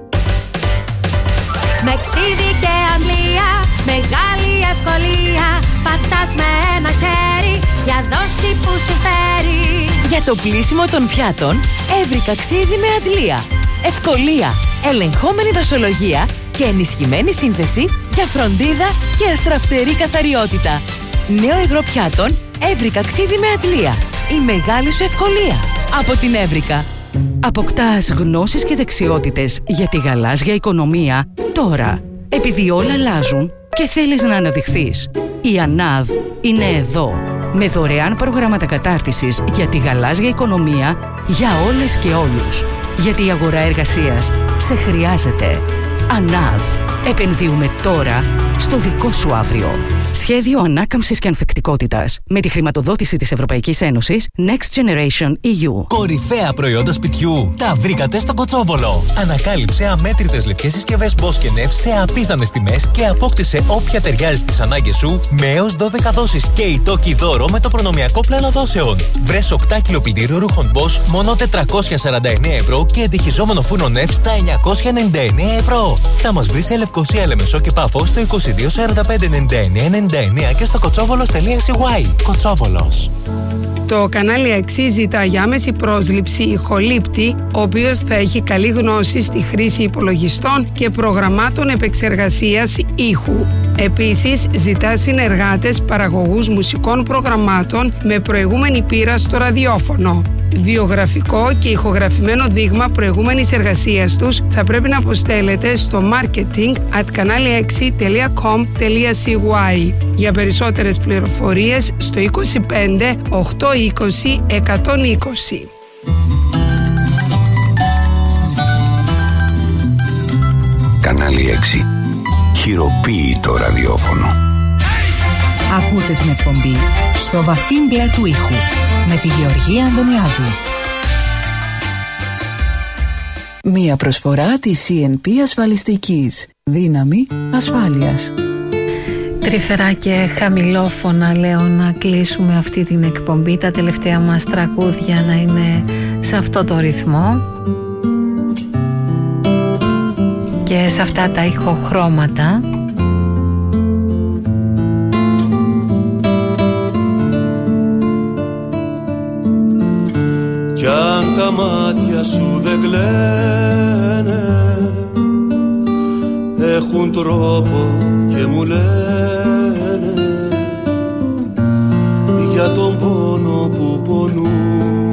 Με ξύδι και αντλία, μεγάλη ευκολία. Πατάς με ένα χέρι για δόση που συμφέρει. Για το πλύσιμο των πιάτων, έβρικα ξύδι με αντλία. Ευκολία, ελεγχόμενη δοσολογία και ενισχυμένη σύνθεση για φροντίδα και αστραφτερή καθαριότητα. Νέο υγρό πιάτων Εύρικα ξύδι με αντλία. Η μεγάλη σου ευκολία. Από την Εύρικα. Αποκτάς γνώσεις και δεξιότητες για τη γαλάζια οικονομία τώρα. Επειδή όλα αλλάζουν και θέλεις να αναδειχθείς, η ΑΝΑΔ είναι εδώ. Με δωρεάν προγράμματα κατάρτισης για τη γαλάζια οικονομία για όλες και όλους. Γιατί η αγορά εργασίας σε χρειάζεται. ΑΝΑΔ. Επενδύουμε τώρα στο δικό σου αύριο. Σχέδιο ανάκαμψης και ανθεκτικότητας. Με τη χρηματοδότηση της Ευρωπαϊκής Ένωσης Next Generation EU. Κορυφαία προϊόντα σπιτιού. Τα βρήκατε στο Κοτσόβολο. Ανακάλυψε αμέτρητες λευκές συσκευές Bosch και Neff σε απίθανες τιμές και απόκτησε όποια ταιριάζει στις ανάγκες σου με έως 12 δόσεις και ητόκι δώρο με το προνομιακό πλάνο δόσεων. Βρες 8 κιλο πλυντήριο ρούχων Bosch μόνο 449 ευρώ και εντυχιζόμενο φούρνο Neff στα 999 ευρώ. Θα μας βρεις σε Λευκοσία, Λεμεσό και Πάφο στο 22 45 99 και στο kotsouvolos.cy. Κοτσόβολος. Το κανάλι 6 ζητά για άμεση πρόσληψη ηχολήπτη, ο οποίος θα έχει καλή γνώση στη χρήση υπολογιστών και προγραμμάτων επεξεργασίας ήχου. Επίσης, ζητά συνεργάτες παραγωγούς μουσικών προγραμμάτων με προηγούμενη πείρα στο ραδιόφωνο. Βιογραφικό και ηχογραφημένο δείγμα προηγούμενης εργασίας τους θα πρέπει να αποστέλλεται στο marketing@canali6.com.cy. Για περισσότερες πληροφορίες στο 25 820 120. Κανάλι 6. Χειροποίητο ραδιόφωνο. Ακούτε την εκπομπή στο βαθύ μπλε του ήχου με τη Γεωργία Αντωνιάδου. Μία προσφορά της CNP Ασφαλιστικής. Δύναμη ασφάλειας. Τρυφερά και χαμηλόφωνα λέω να κλείσουμε αυτή την εκπομπή. Τα τελευταία μας τραγούδια να είναι σε αυτό το ρυθμό και σε αυτά τα ηχοχρώματα. Κι αν τα μάτια σου δεν κλαίνε, έχουν τρόπο και μου λένε για τον πόνο που πονούν.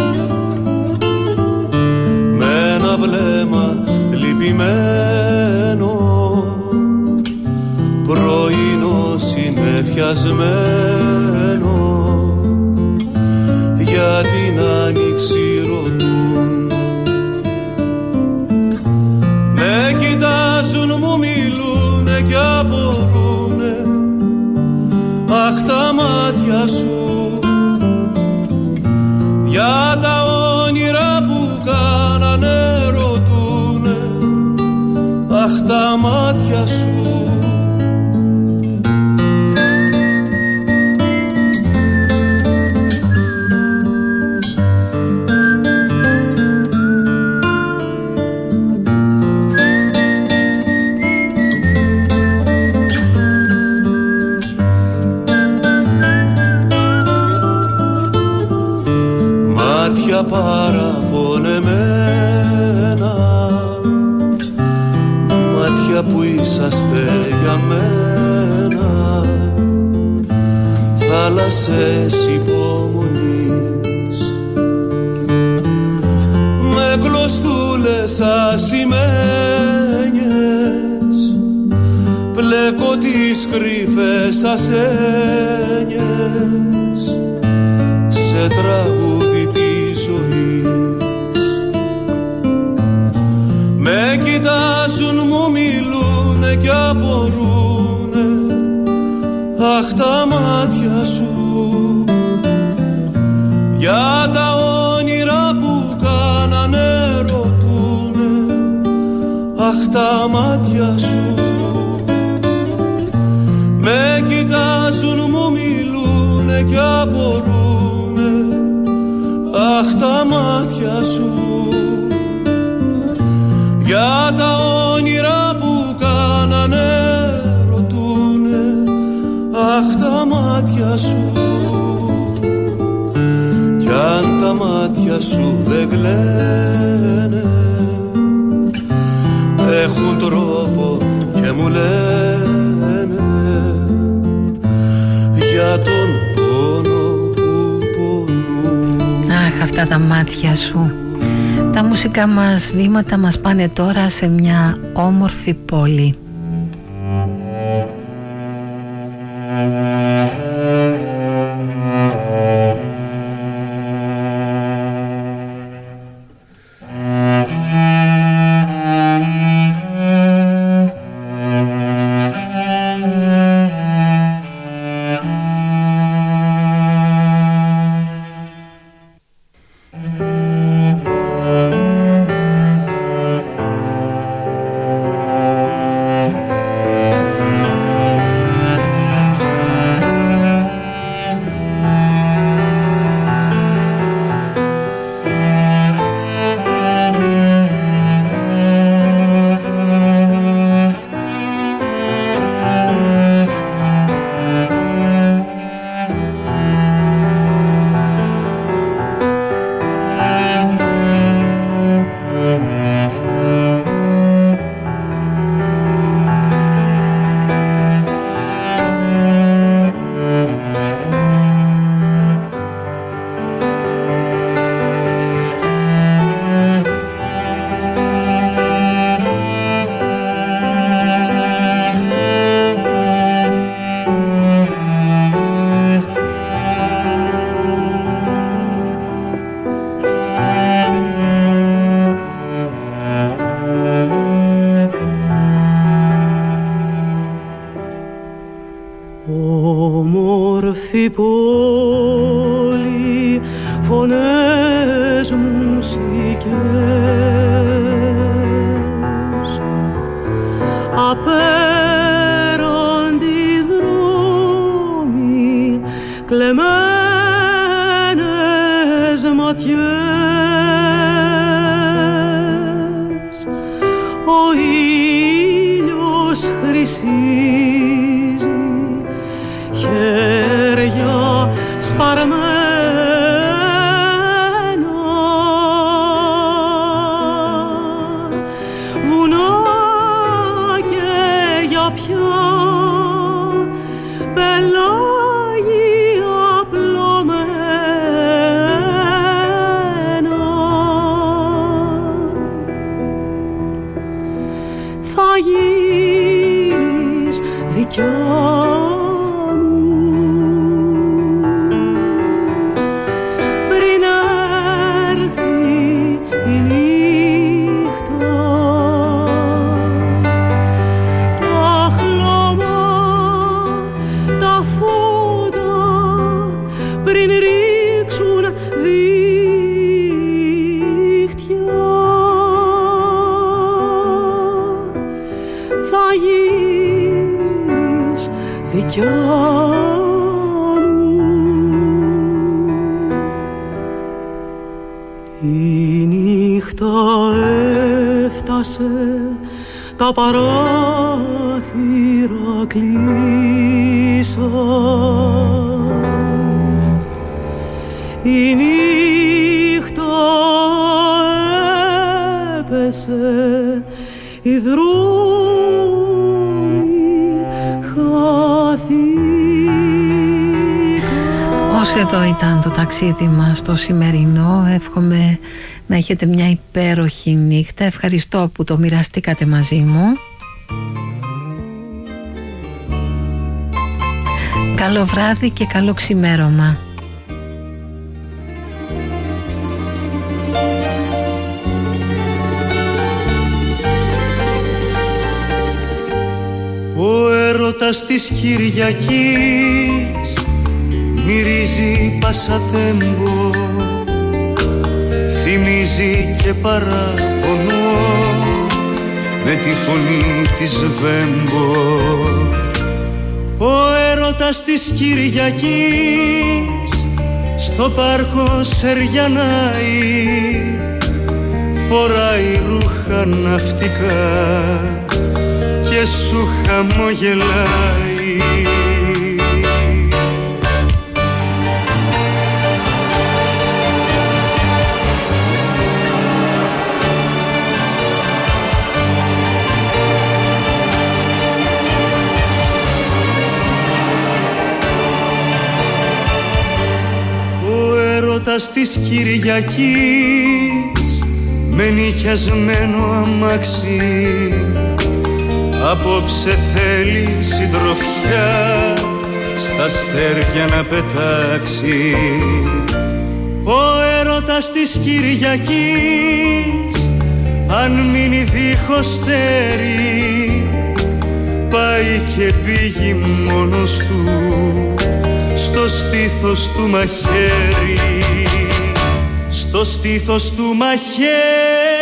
Με ένα βλέμμα λυπημένο, πρωινό συννεφιασμένο, για την άνοιξη ρωτούν. Με κοιτάζουν, μου μιλούνε κι απορρούνε, αχ τα μάτια σου, για τα όνειρα που κάνανε ρωτούνε, αχ τα μάτια σου. Παραπονεμένα, μάτια που είσαστε για μένα, θάλασσες υπομονής, με κλωστούλες ασημένιες, πλέκω τις κρυφές ασένιες σε τραγούδι της ζωής. Με κοιτάζουν, μου μιλούνε κι απορρούνε, αχ τα μάτια σου, για τα όνειρα που κάνανε ρωτούνε, αχ τα μάτια σου. Με κοιτάζουν, μου μιλούνε κι απορρούνε, αχ τα μάτια σου, για τα όνειρα που κάνανε ρωτούνε, αχ τα μάτια σου. Κι αν τα μάτια σου δεν κλαίνε, έχουν τρόπο και μου λένε για τον πόνο αυτά τα μάτια σου. Τα μουσικά μας βήματα μας πάνε τώρα σε μια όμορφη πόλη. Όμορφη πόλη, φωνές, μουσικές, απέραντι δρόμοι, κλεμμένες ματιές, ο ήλιος χρυσίζει, χέρια σπαρμένα, βουνά κέρια πια, πελάγια πλωμένα. Θα γίνεις δικιά η νύχτα έφτασε, τα παράθυρα κλείσαν. Η νύχτα έπεσε, οι δρόμοι χάθηκαν. Ως εδώ ήταν το ταξίδι μας το σημερινό. Εύχομαι να έχετε μια υπέροχη νύχτα. Ευχαριστώ που το μοιραστήκατε μαζί μου. Καλό βράδυ και καλό ξημέρωμα. Ο έρωτας της Κυριακής μυρίζει πασατέμπο, θυμίζει και παραπονό με τη φωνή της Βέμπο. Ο έρωτας της Κυριακής στο πάρκο σεριανάει, φοράει ρούχα ναυτικά και σου χαμογελάει. έρωτας της Κυριακής με νοικιασμένο αμάξι. Απόψε θέλει συντροφιά στα αστέρια να πετάξει. Ο έρωτας της Κυριακής αν μείνει δίχως στέρι, πάει και πήγει μόνος του στο στήθος του μαχαίρι, στο στήθος του μαχαίρι.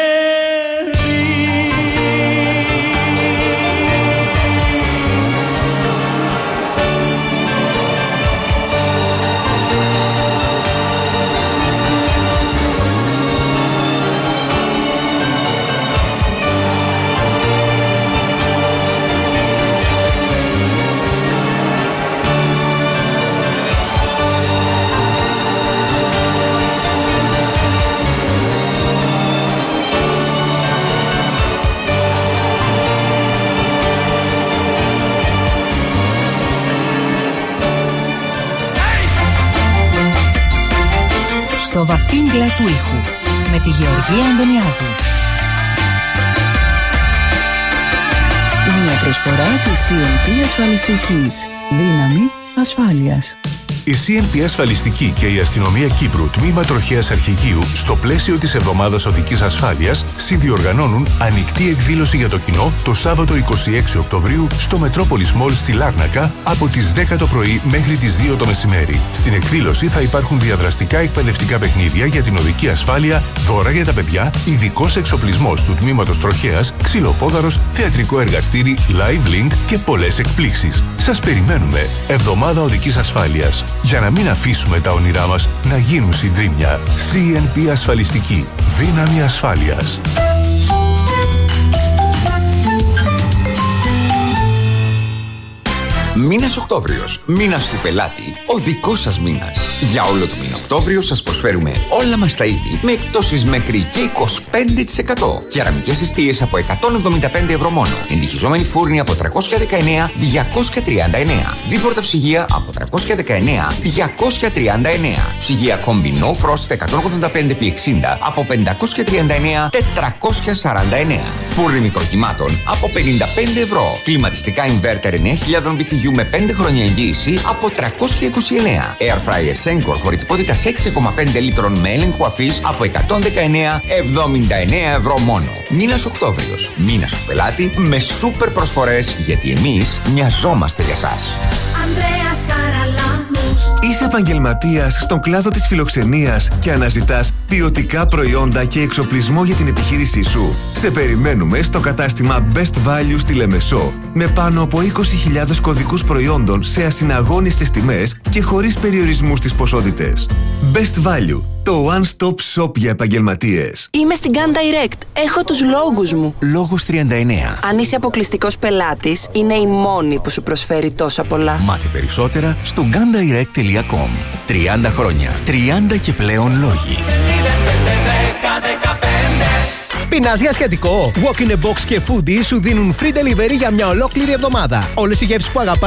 Στο βαθύ μπλε του ήχου με τη Γεωργία Αντωνιάδου. Μια προσφορά της CNP Ασφαλιστικής. Δύναμη ασφάλειας. Η CNP Ασφαλιστική και η Αστυνομία Κύπρου, τμήμα Τροχέας Αρχηγείου, στο πλαίσιο της Εβδομάδας Οδικής Ασφάλειας, συνδιοργανώνουν ανοιχτή εκδήλωση για το κοινό το Σάββατο 26 Οκτωβρίου στο Μετρόπολης Μολ στη Λάρνακα από τις 10 το πρωί μέχρι τις 2 το μεσημέρι. Στην εκδήλωση θα υπάρχουν διαδραστικά εκπαιδευτικά παιχνίδια για την οδική ασφάλεια, δώρα για τα παιδιά, ειδικός εξοπλισμός του τμήματος Τροχέας, ξυλοπόδαρος, θεατρικό εργαστήρι, live link και πολλές εκπλήξεις. Σας περιμένουμε. Εβδομάδα Οδικής Ασφάλειας. Για να μην αφήσουμε τα όνειρά μας να γίνουν συντρίμμια. CNP Ασφαλιστική. Δύναμη ασφάλειας. Μήνας Οκτώβριος, μήνας του πελάτη, ο δικός σας μήνας. Για όλο το μήνα Οκτώβριο σας προσφέρουμε όλα μας τα είδη με εκπτώσεις μέχρι και 25%. Κεραμικές εστίες από 175 ευρώ μόνο. Εντυχιζόμενοι φούρνοι από 319-239. Δίπορτα ψυγεία από 319-239. Ψυγεία Combi No Frost 185x60 από 539-449. Φούρνοι μικροκυμάτων από 55 ευρώ. Κλιματιστικά inverter 9000 BTU με 5 χρόνια εγγύηση από 329. Air fryer Senkor χωρητικότητας 6,5 λίτρων με έλεγχο αφής από 119,79 ευρώ μόνο. Μήνας Οκτώβριος. Μήνας του πελάτη με σούπερ προσφορές, γιατί εμείς μοιαζόμαστε για σας. Ανδρέας Χαραλάμπους. Είσαι επαγγελματίας στον κλάδο της φιλοξενίας και αναζητάς ποιοτικά προϊόντα και εξοπλισμό για την επιχείρησή σου. Σε περιμένουμε στο κατάστημα Best Value στη Λεμεσό, με πάνω από 20.000 κωδικούς προϊόντων σε ασυναγώνιστες τιμές και χωρίς περιορισμούς στις ποσότητες. Best Value, το one-stop shop για επαγγελματίες. Είμαι στην Gun Direct. Έχω τους λόγους μου. Λόγος 39. Αν είσαι αποκλειστικός πελάτης, είναι η μόνη που σου προσφέρει τόσα πολλά. Μάθε περισσότερα στο gundirect.com. 30 χρόνια. 30 και πλέον λόγοι. Πεινάς για σχετικό? Walk in a Box και Foodie σου δίνουν free delivery για μια ολόκληρη εβδομάδα. Όλες οι γεύσεις που αγαπάς